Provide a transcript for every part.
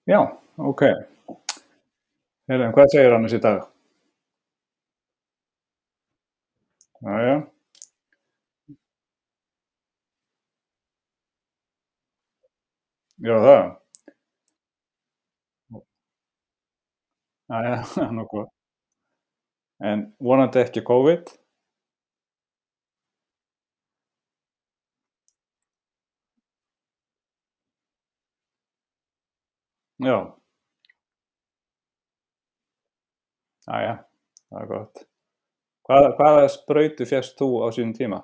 Já, ókei. Heyrðu, hvað segirðu annars í dag? Jæja, já það. Jæja, nú gott. En vonandi ekki COVID? Já, jæja, það er gott. Hvaða sprautu fékkst þú á sínum tíma?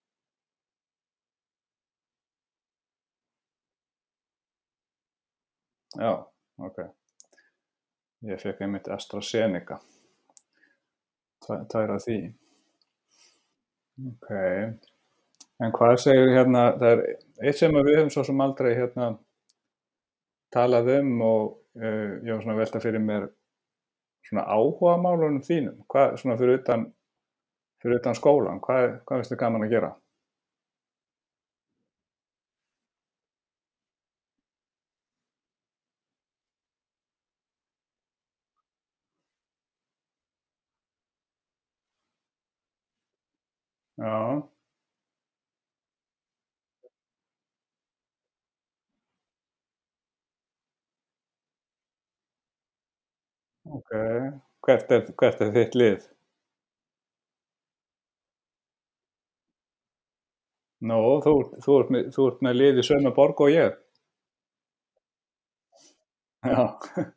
Já, ókei. Ég fékk einmitt AstraZeneca, tvær af því. Ókei. En hvað segirðu hérna, það er eitt sem að við höfum svo sem aldrei talað um og ég var svona að velta fyrir mér svona áhugamálunum þínum. Hvað svona fyrir utan skólann, hvað finnst þér gaman að gera? Já, ókei. Hvert er þitt lið? Nú, þú ert með lið í sömu borg og ég? Já.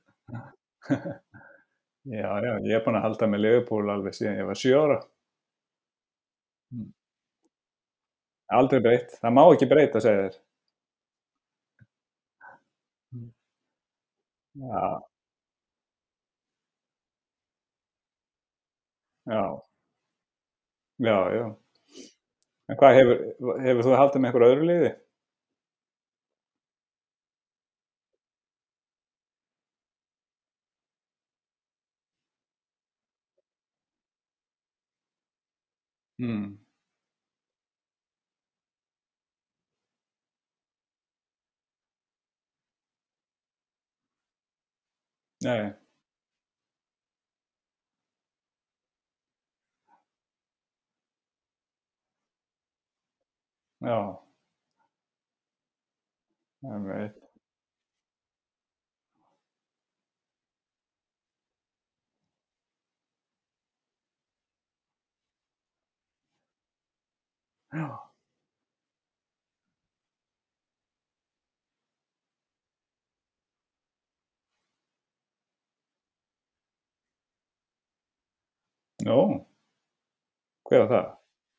Já, já, ég er búinn að halda með Liverpool alveg síðan ég var 7 ára. Mm. Aldrei breytt. Það má ekki breyta, segja þeir. Mm. Já, já, já, já. En hvað hefur þú haldið með einhverju öðru liði? Mm. Nei, já, einmitt. Já, nú, hver var það?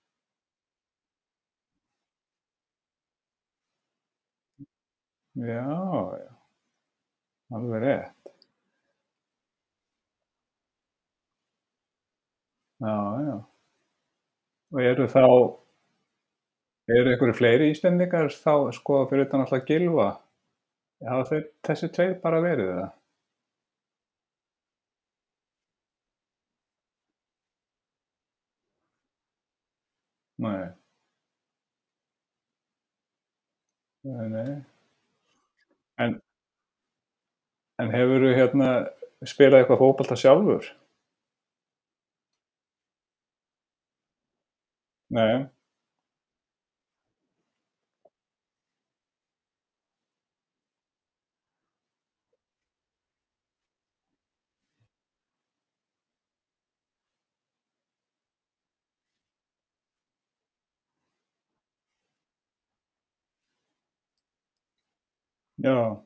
Já, já, alveg rétt. Já, já. Og eru einhverjir fleiri Íslendingar þá, sko, fyrir utan alltaf Gylfa? Hafa þessir tveir bara verið eða? Nei, nei, nei. En en hefurðu spilað eitthvað fótbolta sjálfur? Nei. Já,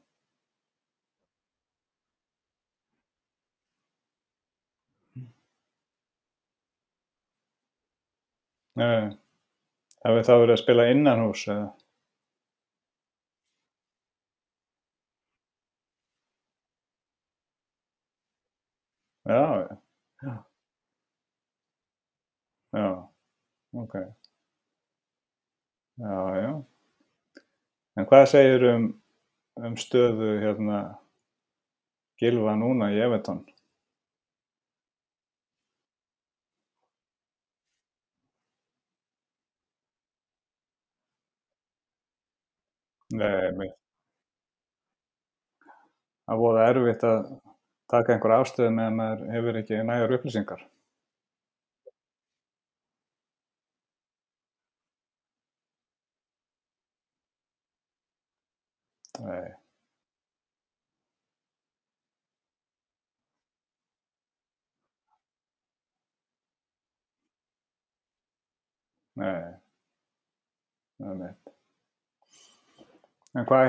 nei. Hafið þá verið að spila innanhús eða? Já, já. Já, já, ókei. Já, já. En hvað segirðu um stöðu Gylfa núna í Everton? Nei, það er voða erfitt að taka einhverja afstöðu meðan maður hefur ekki nægar upplýsingar. Nei, nei, einmitt. En hvað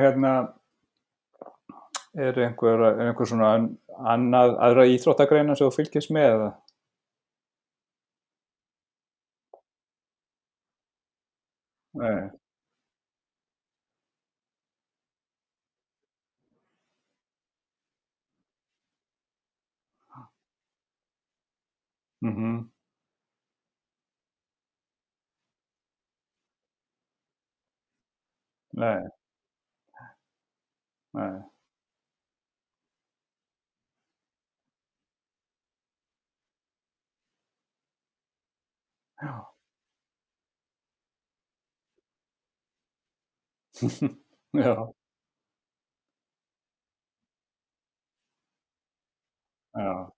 er einhver svona aðrar íþróttagreinar sem þú fylgist með eða? Nei, mhm, nei, nei, já, já, já,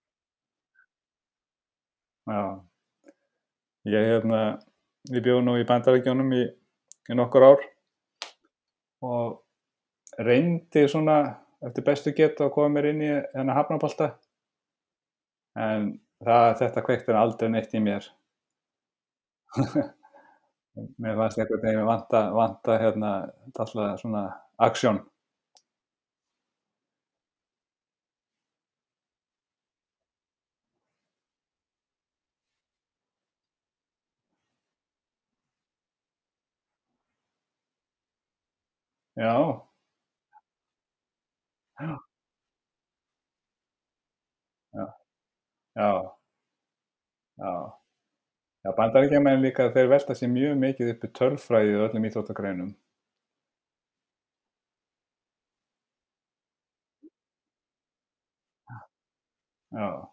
já. Ég ég bjó nú í Bandaríkjunum í nokkur ár og reyndi svona eftir bestu getu að koma mér inn í þennan hafnabolta, en þetta kveikti aldrei neitt í mér. Mér fannst einhvern veginn vanta dálitla svona action. Já, já, já, já, já. Já, Bandaríkjamenn líka, þeir velta sér mjög mikið upp í tölfræði í öllum íþróttagreinum. Já,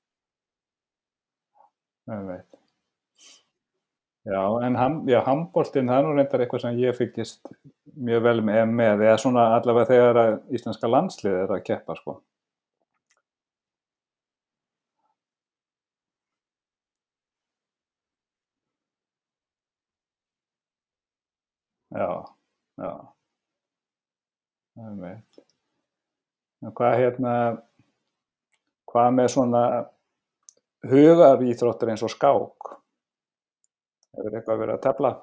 einmitt. Já, en handboltinn, það er nú reyndar eitthvað sem ég fylgist mjög vel með, eða svona allavega þegar að íslenska landsliðið er að keppa, sko. Já, já, einmitt. En hvað með svona hugaríþróttir eins og skák? Hefur eitthvað verið að tefla?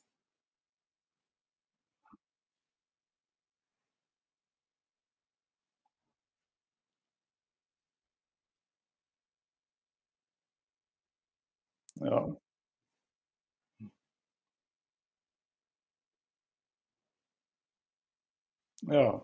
Já, já,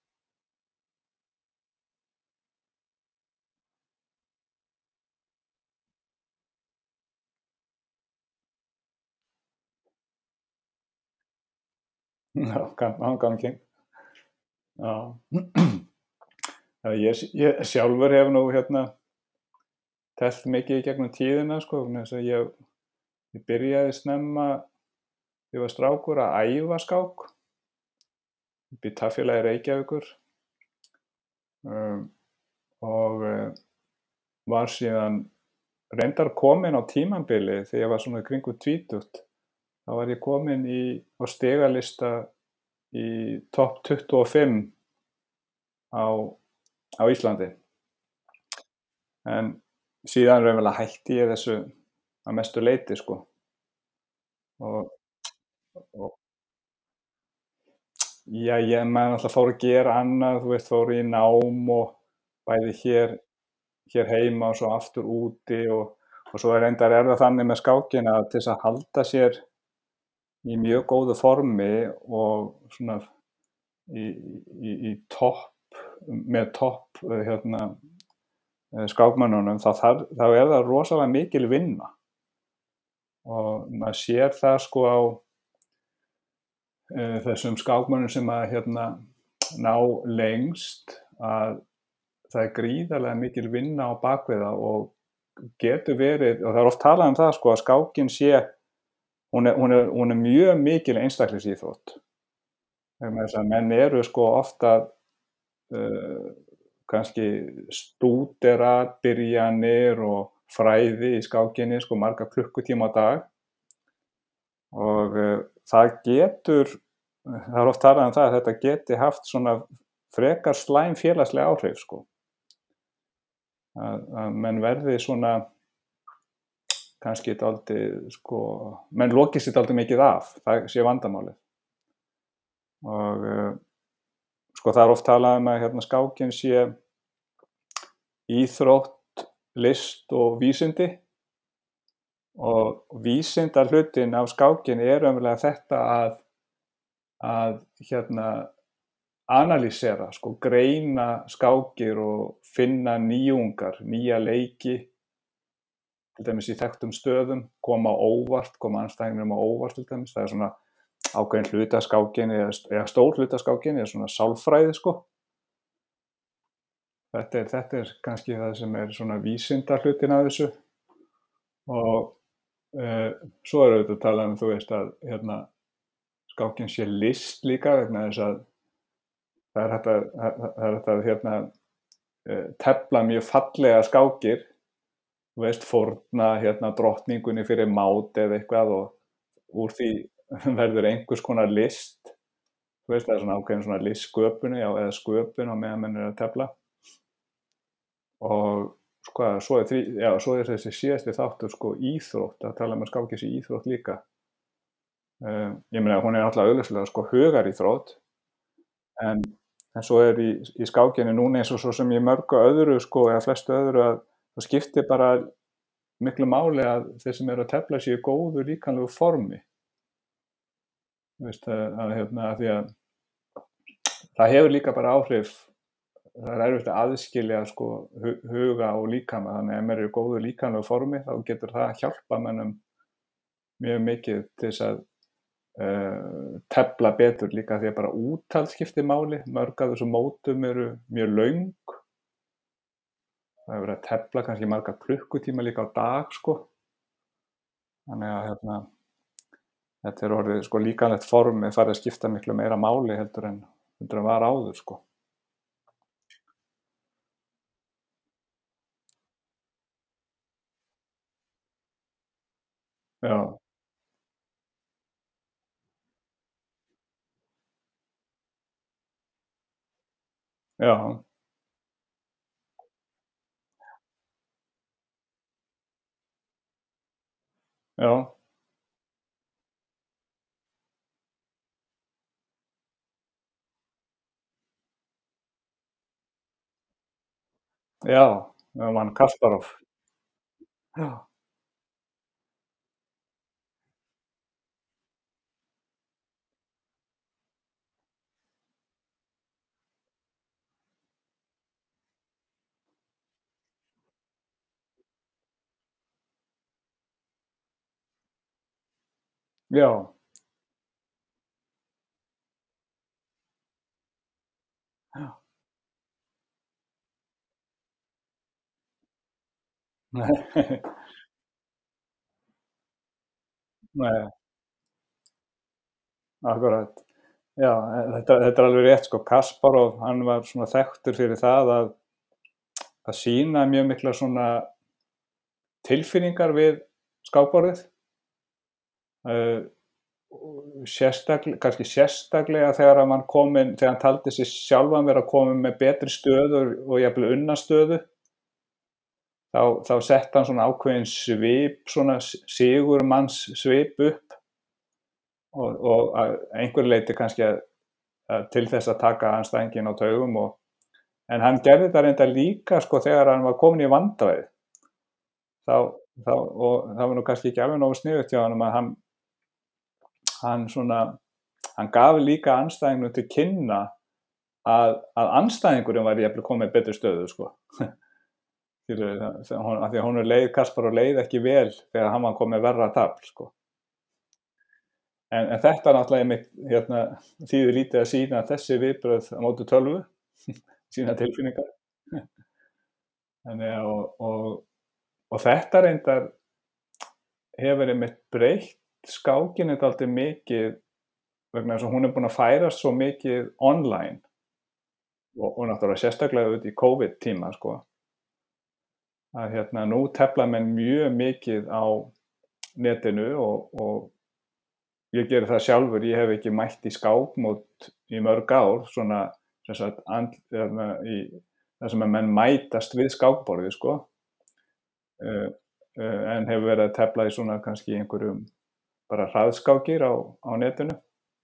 já, handganginn. Já. Já, ég sjálfur hef nú teflt mikið í gegnum tíðina, sko, vegna þess að ég byrjaði snemma þegar ég var strákur að æfa skák upp í Tafélagi Reykjavíkur, um, og var síðan reyndar kominn á tímabili þegar ég var svona í kringum tvítugt, þá var ég kominn á stigalista í topp 25 á, á Íslandi. En síðan raunverulega hætti ég þessu að mestu leyti, sko. Og, og já, maður náttúrulega fór að gera annað, þú veist, fór í nám og bæði hér heima og svo aftur úti, og svo reyndar það þannig með skákina að til þess að halda sér í mjög góðu formi og svona í topp, með topp skákmönnunum, þá er það rosalega mikil vinna, og maður sér það sko á þessum skákmönnum sem að ná lengst, að það er gríðarlega mikil vinna á bak við það, og getur verið, og það er oft talað um það sko, að skákin hún er mjög mikil einstaklingsíþrótt, vegna þess að menn eru sko oft uh, kannski stúdera byrjanir og fræði í skákinni, sko, marga klukkutíma á dag og það getur það er oft talað um það að þetta geti haft svona frekar slæm félagsleg áhrif, sko, að menn verði svona kannski dálítið, sko, menn loki sér dálítið mikið af, það sé vandamálið og sko, það er oft talað um að hérna skákin sé íþrótt, list og vísindi og vísindahlutinn af skákinni er raunverulega þetta að hérna analýsera, sko, greina skákir og finna nýjungar, nýja leiki, til dæmis í þekktum stöðum, koma á óvart, koma andstæðingnum á óvart til dæmis. Það er svona ákveðin hluti af skákinni eða stór hluti af skákinni er svona sálfræði, sko. Þetta er kannski það sem er svona vísindahlutinn af þessu og svo er auðvitað talað um, þú veist, að hérna skákin sé list líka vegna þess að það er hægt að hérna tefla mjög fallega skákir, þú veist, fórna hérna drottningunni fyrir mát eða eitthvað og úr því verður einhvers konar list, þú veist, það er svona ákveðin svona listsköpun eða sköpun á meðan menn eru að tefla og sko, svo er þessi síðasti þáttur, sko, íþrótt, að tala um að skáki sé íþrótt líka. Ég meina, hún er náttúrulega augljóslega, sko, hugaríþrótt en svo er í skákinni núna eins og svo sem í mörgu öðru, sko, eða flestu öðru að það skiptir bara miklu máli að þeir sem eru að tefla séu í góðu líkamlegu formi. Þú veist, að hérna, af því að það hefur líka bara áhrif, það er erfitt að aðskilja, sko, huga og líkama, þannig að ef maður er í góðu líkamlegu formi þá getur það hjálpað mönnum mjög mikið til þess að tefla betur líka því að bara úthald skiptir máli, mörg af þessum mótum eru mjög löng, það hefur verið að tefla kannski marga klukkutíma líka á dag, sko, þannig að hérna þetta er orðið, sko, líkamlegt form er farið að skipta miklu meira máli heldur en var áður, sko. Já, já, já, já, það var Kasparov. Já, já, já. Nei, nei, akkúrat. Já, þetta er alveg rétt, sko, Kasparov, hann var svona þekktur fyrir það að sýna mjög miklar svona tilfinningar við skákborðið, uh, kannski sérstaklega þegar hann taldi sig sjálfan vera kominn með betri stöðu og jafnvel unnastöðu, þá setti hann svona ákveðinn svip, svona sigurmannssvip upp og að einhverju leyti kannski að til þess að taka andstæðinginn á taugum en hann gerði það reyndar líka, sko, þegar hann var kominn í vandræði. Þá og það var nú kannski ekki alveg nógu sniðugt hjá honum að hann svona hann gaf líka andstæðingnum til kynna að andstæðingurinn væri jafnvel kominn með betri stöðu, sko. Skilurðu, af því að honum leið Kasparov leið ekki vel þegar hann var kominn með verra tafl, sko. En þetta náttúrulega einmitt hérna þýðir lítið að sýna þessi viðbrögð á móti tölvu, sýna tilfinningar. Þannig að og þetta reyndar hefur einmitt breytt skákinni dálítið mikið vegna þess að hún er búin að færast svo mikið online. og náttúrulega sérstaklega auðvitað í COVID-tíma, sko, að, nú tefla menn mjög mikið á netinu og ég geri það sjálfur, ég hef ekki mætt í skákmót í mörg ár, svona sem sagt í þar sem að menn mætast við skákborðið, sko, uh, en hef verið að tefla í svona kannski einhverjum bara hraðskákir á netinu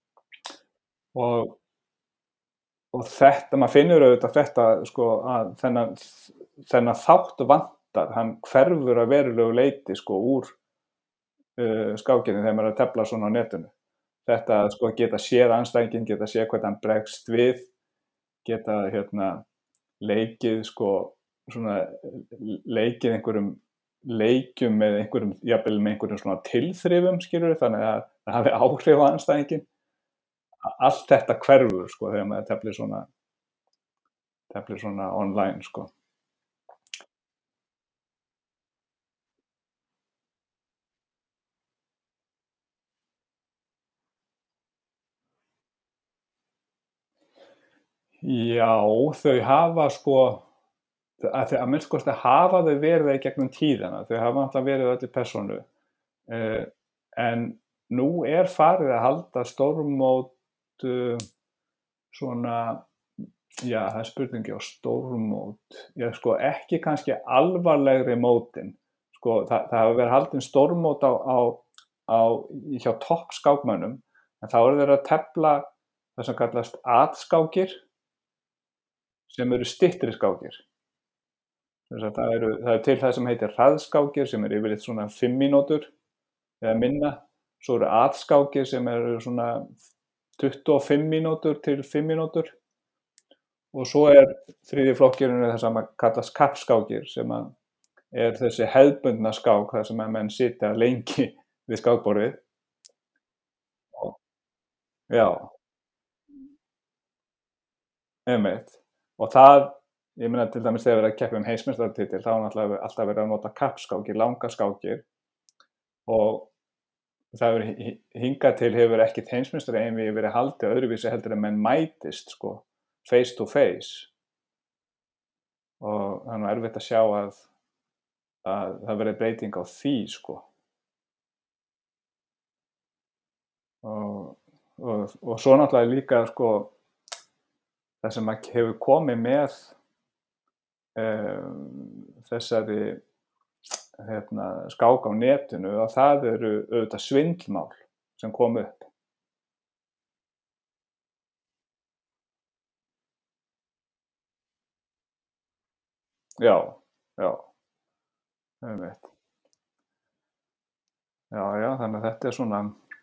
og þetta maður finnur auðvitað þetta, sko, að þennan þátt vantar, hann hverfur að verulegu leyti, sko, úr, skákinni þegar maður er að tefla svona á netinu. Þetta að, sko, geta séð andstæðinginn, geta séð hvernig hann bregst við, geta, leikið, sko, svona leikið einhverjum leikjum með einhverjum jafnvel með einhverjum svona tilþrifum, skilurðu, þannig að það hafi áhrif á andstæðinginn. Allt þetta hverfur, sko, þegar maður teflir svona online, sko. Já, þau hafa, sko, að minnsta kosti hafa þau verið það í gegnum tíðina. Þau hafa náttúrlega verið öll í persónu. Uh, en nú er farið að halda stórmót, svona, já, það er spurningi á stórmót. Já, sko, ekki kannski alvarlegri mótin. Sko, það hafa verið haldin stórmót hjá toppskákmönnum, en þá eru þeir að tefla það sem kallast atskákir, sem eru styttri skákir. Það er til það sem heitir hraðskákir, sem eru yfirleitt svona 5 mínútur eða minna. Svo eru atskákir sem eru svona 25 mínútur til 5 mínútur. Og svo er þriðji flokkurinn það sem kallast kappskákir, sem er þessi hefðbundna skák, þar sem að menn sitja lengi við skákborðið. Já, einmitt. Og það, ég meina til dæmis þegar verið að keppa um heimsmeistaratitil, þá er náttúrulega alltaf verið að nota kappskákir, langar skákir og það hingað til hefur ekkert heimsmeistaraeinvígi verið haldið öðruvísi heldur en menn mætist, sko, face to face og það er nú erfitt að sjá að það verði breyting á því, sko. Og svo náttúrulega líka, sko, það sem hefur komið með þessari skák á netinu, og það eru auðvitað svindlmál sem kom upp. Já, já, einmitt. Já, já, þannig að þetta er svona,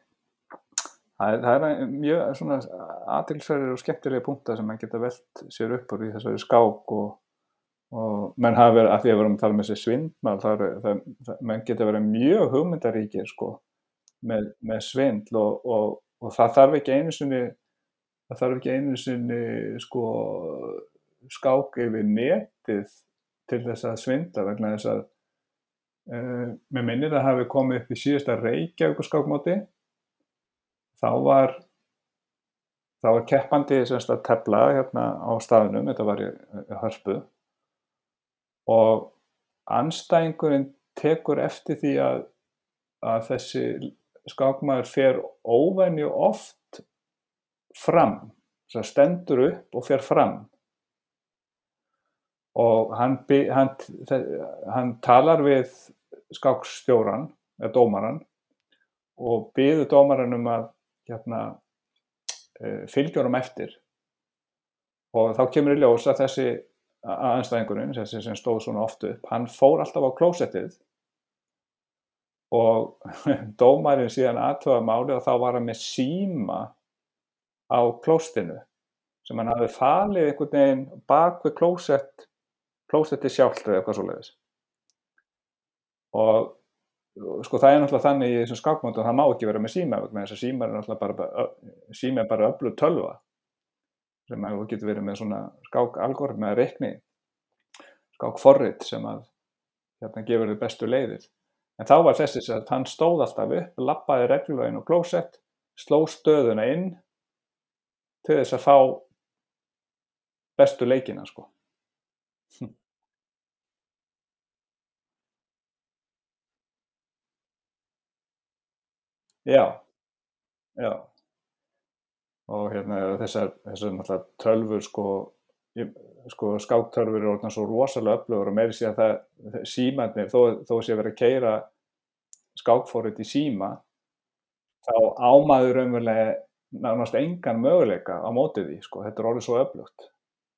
það er mjög svona athyglisverðir og skemmtilegir punktar sem menn geta velt sér upp úr í þessari skák og menn hafa verið, af því að við erum að tala um þessi svindl, menn geta verið mjög hugmyndaríkir, sko, með svindl og það þarf ekki einu sinni, sko, skák yfir netið til þess að svindla, vegna þess að mér minnir að hafi komið upp í síðasta Reykjavíkurskákmóti, þá var keppandi sem sagt að tefla á staðnum, þetta var í Hörpu, og andstæðingurinn tekur eftir því að þessi skákmaður fer óvenju oft fram, sem stendur upp og fer fram og hann talar við skákstjórann eða dómarann og biður dómarann um að fylgja honum eftir og þá kemur í ljós að þessi andstæðingurinn, þessi sem stóð svona oft upp, hann fór alltaf á klósettið og dómarinn síðan athugaði málið og þá var hann með síma á klósettinu sem hann hafði falið einhvern veginn bak við klósettið sjálft eða eitthvað svoleiðis. Og sko það er náttúrulega þannig í þessum skákmótum að það má ekki vera með síma vegna þess að símar er náttúrulega sími er bara öflug tölva sem að þú getur verið með svona skákalgoritma eða reikni skákforrit sem að gefur þér bestu leiðir. En þá var þessi að hann stóð alltaf upp, labbaði reglulega inn á klósett, sló stöðuna inn til þess að fá bestu leikina, sko. Já, já. Og þessar náttúrulega tölvur, sko, ég, sko, skáktölvur eru orðnar svo rosalega öflugur og meira að segja það símarnir, þó sé verið að keyra skákforrit í síma, þá á maður raunverulega nánast engan möguleika á móti því, sko. Þetta er orðið svo öflugt.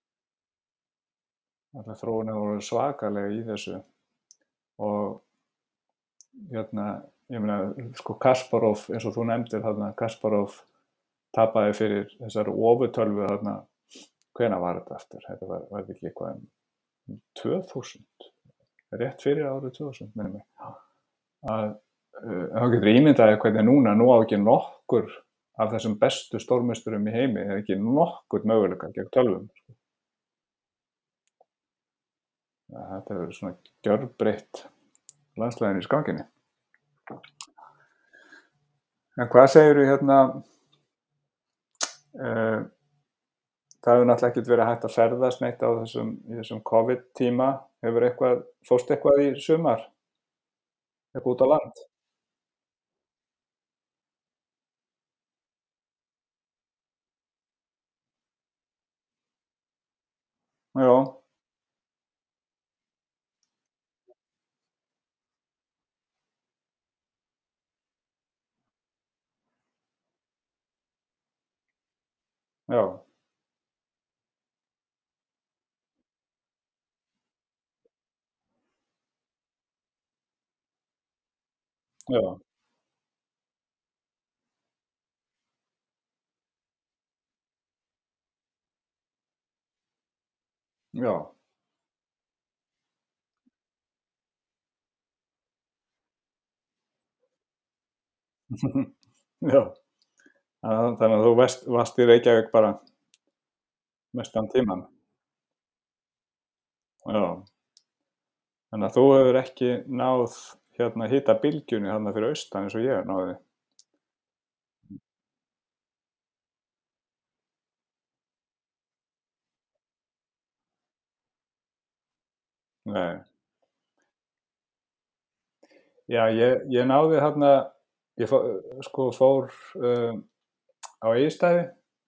Alla þróunin hefur orðið svakalega í þessu og hérna, ég meina, sko, Kasparov, eins og þú nefndir þarna, Kasparov tapaði fyrir þessari ofurtölvu þarna, hvenær var þetta aftur? Var þetta ekki eitthvað um 2000, rétt fyrir árið 2000, minnir mig. Að þá getur ímyndaði hvernig nú á ekki nokkur af þessum bestu stórmeisturum í heimi, er ekki nokkur möguleika gegn tölvum. Þetta hefur svona gjörbreytt landslæðin í skákinni. En hvað segirðu hérna, uh, það hefur náttúrulega ekkert verið hægt að ferðast neitt í þessum COVID-tíma. Fórstu eitthvað í sumar? Eitthvað út á land? Já, já, já, já. Já, þannig að þú varst í Reykjavík bara mestan tímann. Já, þannig að þú hefur ekki náð hitabylgjunni þarna fyrir austan eins og ég náði. Nei. Já, ég náði þarna, ég sko fór á Egilsstaði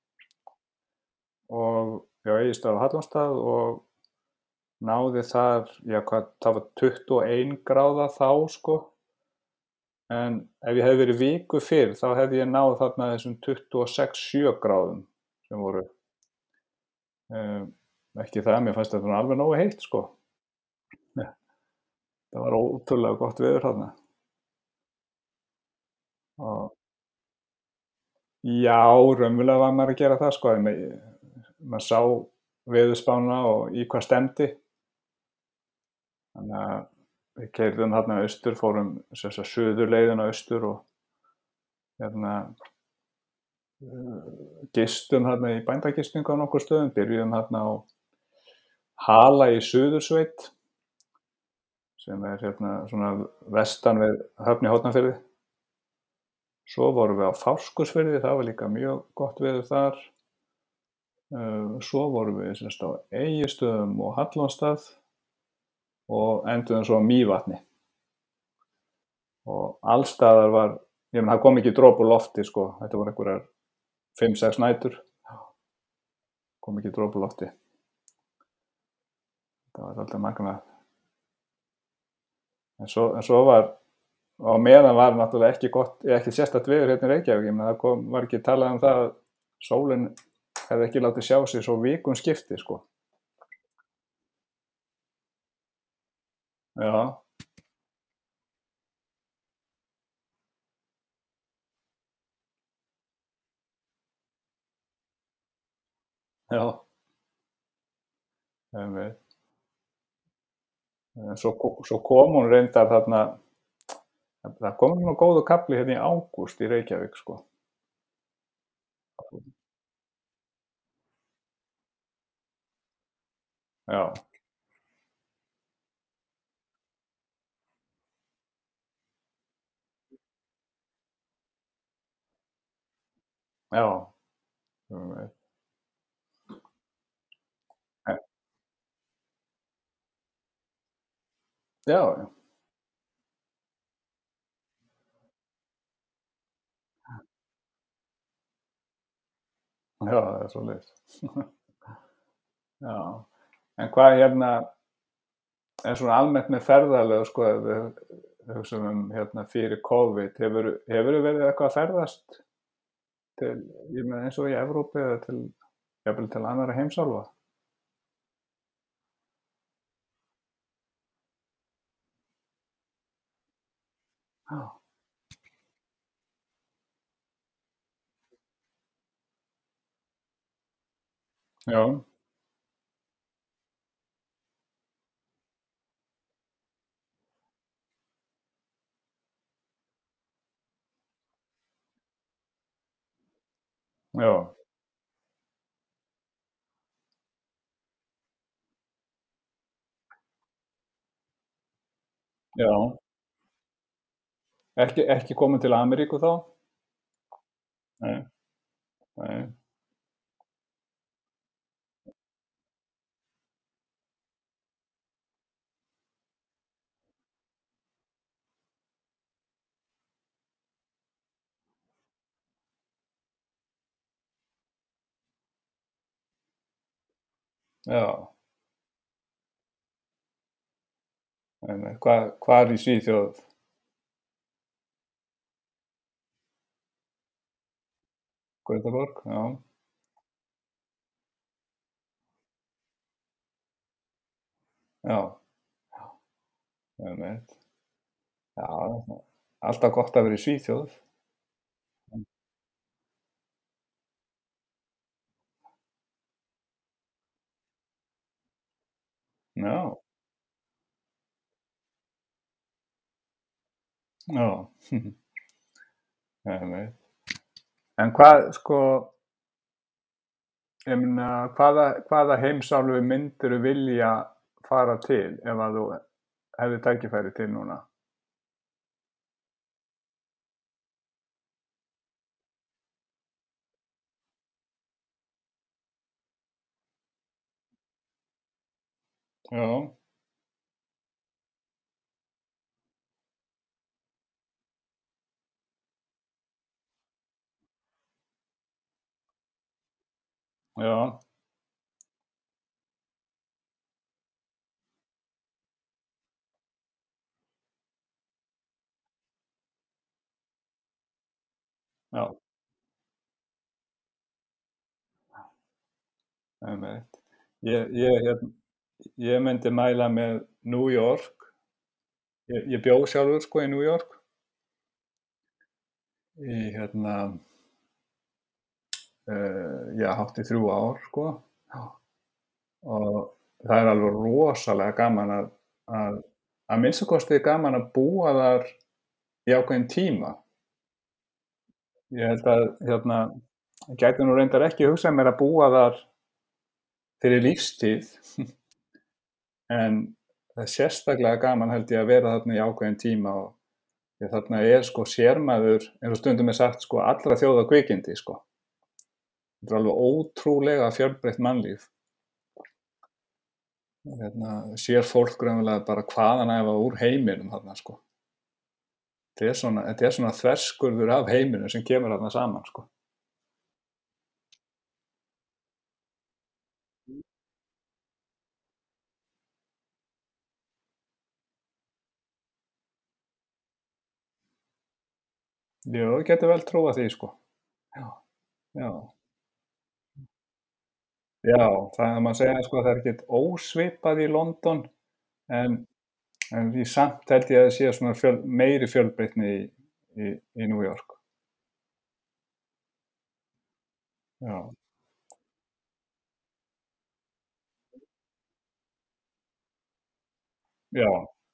og já, Egilsstaði og Hallormsstað og náði þar, já hvað, það var 21 gráða þá, sko, en ef ég hefði verið viku fyrr þá hefði ég náð þarna þessum 26-7 gráðum sem voru um, ekki það, mér fannst þetta alveg nógu heitt, sko. Ja, það var ótrúlega gott veður þarna. Og já, raunverulega var maður að gera það, sko, en maður sá veðurspána og í hvað stefndi. Þannig að við keyrðum þarna austur, fórum sem sagt suðurleiðina austur og hérna gistum þarna í bændagistingu á nokkur stöðum, byrjuðum þarna á Hala í Suðursveit sem er hérna svona vestan við Höfn í Hornafirði. Svo vorum við á Fáskrúðsfirði, það var líka mjög gott veður þar. Svo vorum við sem sagt á Egilsstöðum og Hallormsstað og enduðum svo á Mývatni. Og alls staðar var, ég meina það kom ekki dropi úr lofti, sko, þetta voru einhverjar 5-6 nætur, kom ekki dropi úr lofti. Það var alltaf magnað. En svo var, á meðan var náttúrulega ekki gott, ekki sérstakt veður hérna í Reykjavík, ég meina það var ekki talað um það að sólin hefði ekki látið sjá sig svo vikum skipti, sko. Já, já, einmitt. Svo kom hún reyndar þarna, það kom nú góður kafli hérna í ágúst í Reykjavík, sko. Já, já, einmitt. Já, já. Já, það er svoleiðis. Já. En hvað er svona almennt með ferðalög, sko, ef við hugsum fyrir COVID, hefurðu verið eitthvað að ferðast til, ég meina eins og í Evrópu eða jafnvel til annarra heimsálfa? Já. Já, já, já. Ekki komið til Ameríku þá? Nei, nei, já, nei, nei. Hvar í Svíþjóð? Gautaborg? Já, já, einmitt. Já, alltaf gott að vera í Svíþjóð. Já, já, einmitt. En hvað, sko, ég meina, hvaða heimsálfu myndirðu vilja fara til ef að þú hefðir tækifæri til núna? Já, já, já, einmitt. Ég ég, hérna ég myndi mæla með New York. Ég bjó sjálfur, sko, í New York í, já, hátt í 3 ár, sko. Já. Og það er alveg rosalega gaman að minnsta kosti gaman að búa þar í ákveðinn tíma. Ég held að, gæti nú reyndar ekki hugsað mér að búa þar fyrir lífstíð, en það er sérstaklega gaman held ég að vera þarna í ákveðinn tíma og því þarna er sko sérmaður, eins og stundum er sagt, sko, allra þjóða kvikindi, sko. Þetta er alveg ótrúlega fjölbreytt mannlíf. Sér fólk raunverulega bara hvaðanæva úr heiminum þarna, sko. Þetta er svona þverskurður af heiminum sem kemur þarna saman, sko. Jú, ég gæti vel trúað því, sko. Já, já, já, það má segja, sko, það er ekkert ósvipað í London, en því samt held ég að það sé svona meiri fjölbreytni í New York. Já, já,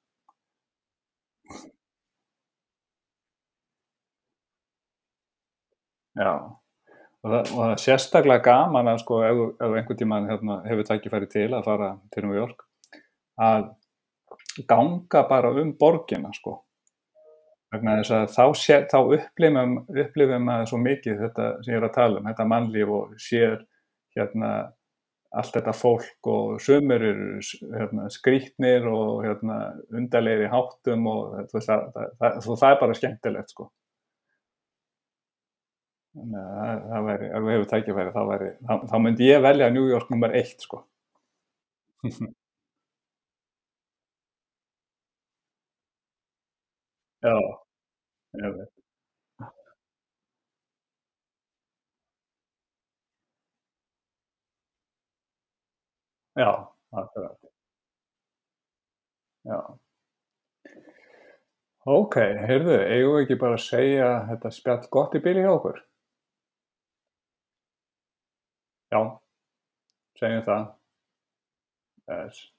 já. Og það er sérstaklega gaman að, sko, ef þú einhvern tímann hefur tækifæri til að fara til New York, að ganga bara um borgina, sko. Vegna þess að þá upplifir maður svo mikið þetta sem ég er að tala um, þetta mannlíf og sér hérna allt þetta fólk og sumir eru skrýtnir og undarlegir í háttum og þú veist, það er bara skemmtilegt, sko. Þannig að það væri ef þú hefur tækifæri þá myndi ég velja New York númer 1, sko. Já, einmitt. Já, akkurat. Já. Ókei, heyrðu, eigum við ekki bara að segja þetta spjall gott í bili hjá okkur? Já, segjum það. Bless.